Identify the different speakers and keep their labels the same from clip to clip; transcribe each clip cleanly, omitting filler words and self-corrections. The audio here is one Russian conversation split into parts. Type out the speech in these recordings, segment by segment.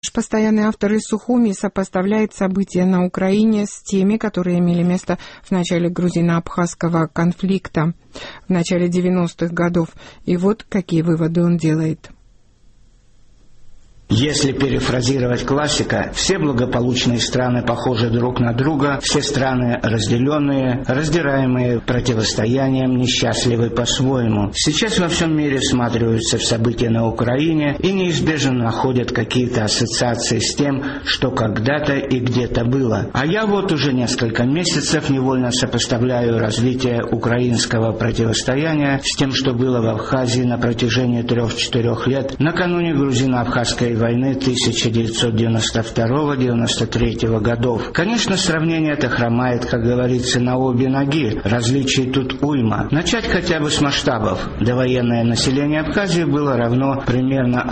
Speaker 1: Наш постоянный автор из Сухуми сопоставляет события на Украине с теми, которые имели место в начале грузино-абхазского конфликта в начале 90-х годов. И вот какие выводы он делает.
Speaker 2: Если перефразировать классика, все благополучные страны похожи друг на друга, все страны разделенные, раздираемые противостоянием, несчастливы по-своему. Сейчас во всем мире всматриваются в события на Украине и неизбежно находят какие-то ассоциации с тем, что когда-то и где-то было. А я вот уже несколько месяцев невольно сопоставляю развитие украинского противостояния с тем, что было в Абхазии на протяжении 3-4 лет накануне грузино-абхазской войны 1992-93 годов. Конечно, сравнение это хромает, как говорится, на обе ноги. Различий тут уйма. Начать хотя бы с масштабов. Довоенное население Абхазии было равно примерно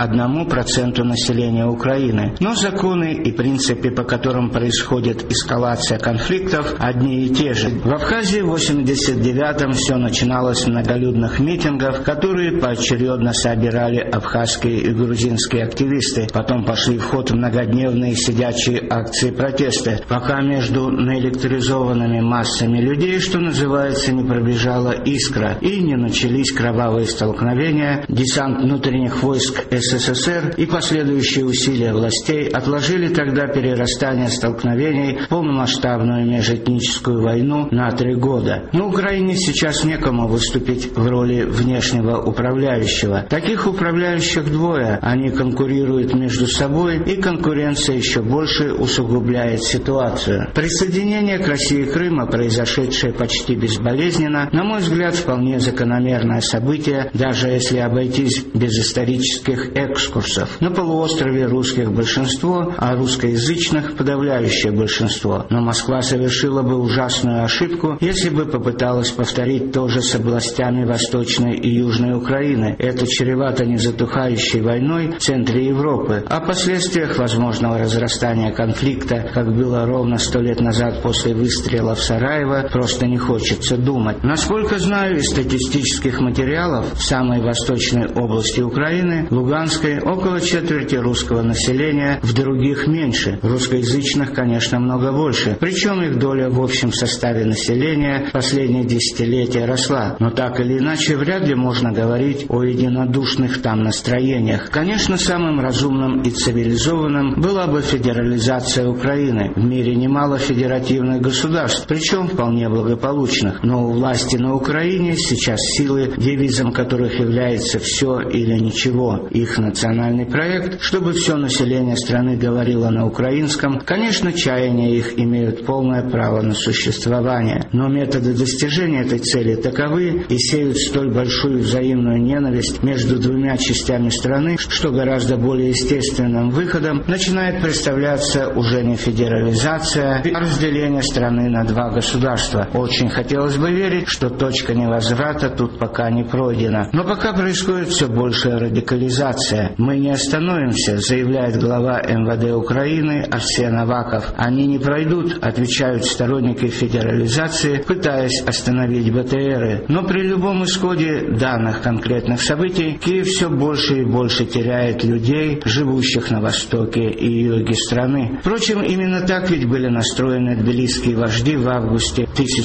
Speaker 2: 1% населения Украины. Но законы и принципы, по которым происходит эскалация конфликтов, одни и те же. В Абхазии в 89-м все начиналось с многолюдных митингов, которые поочередно собирали абхазские и грузинские активисты. Потом пошли в ход многодневные сидячие акции протеста, пока между наэлектризованными массами людей, что называется, не пробежала искра и не начались кровавые столкновения. Десант внутренних войск СССР и последующие усилия властей отложили тогда перерастание столкновений в полномасштабную межэтническую войну на 3 года. На Украине сейчас некому выступить в роли внешнего управляющего. Таких управляющих двое, они конкурируют между собой, и конкуренция еще больше усугубляет ситуацию. Присоединение к России Крыма, произошедшее почти безболезненно, на мой взгляд, вполне закономерное событие, даже если обойтись без исторических экскурсов. На полуострове русских большинство, а русскоязычных подавляющее большинство. Но Москва совершила бы ужасную ошибку, если бы попыталась повторить то же с областями Восточной и Южной Украины. Это чревато незатухающей войной в центре Европы. О последствиях возможного разрастания конфликта, как было ровно 100 лет назад после выстрела в Сараево, просто не хочется думать. Насколько знаю из статистических материалов, в самой восточной области Украины, Луганской, около четверти русского населения, в других меньше. Русскоязычных, конечно, много больше. Причем их доля в общем составе населения в последние десятилетия росла. Но так или иначе, вряд ли можно говорить о единодушных там настроениях. Конечно, самым разумным и цивилизованным была бы федерализация Украины. В мире немало федеративных государств, причем вполне благополучных. Но у власти на Украине сейчас силы, девизом которых является «все или ничего». Их национальный проект, чтобы все население страны говорило на украинском, конечно, чаяния их имеют полное право на существование. Но методы достижения этой цели таковы и сеют столь большую взаимную ненависть между двумя частями страны, что гораздо более естественным выходом начинает представляться уже не федерализация, а разделение страны на 2 государства. Очень хотелось бы верить, что точка невозврата тут пока не пройдена. Но пока происходит все большая радикализация. Мы не остановимся, заявляет глава МВД Украины Арсен Аваков. Они не пройдут, отвечают сторонники федерализации, пытаясь остановить БТРы. Но при любом исходе данных конкретных событий Киев все больше и больше теряет людей, живущих на востоке и юге страны. Впрочем, именно так ведь были настроены тбилисские вожди в августе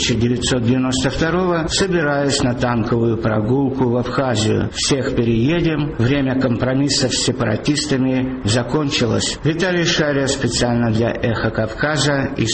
Speaker 2: 1992-го, собираясь на танковую прогулку в Абхазию. Всех переедем, время компромиссов с сепаратистами закончилось. Виталий Шария специально для «Эхо Кавказа» из